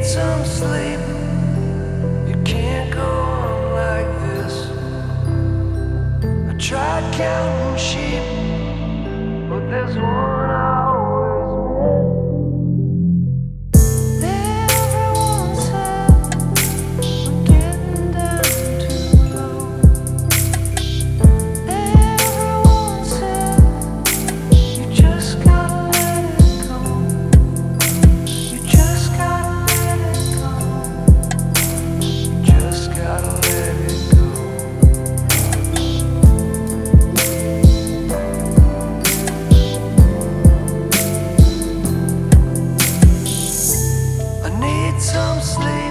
some sleep. You can't go on like this. I tried counting sheep, but there's one I always miss. Everyone said we're getting down too low. Everyone said you just gotta let it go. You just gotta let it go. You just gotta let it go. I need some sleep.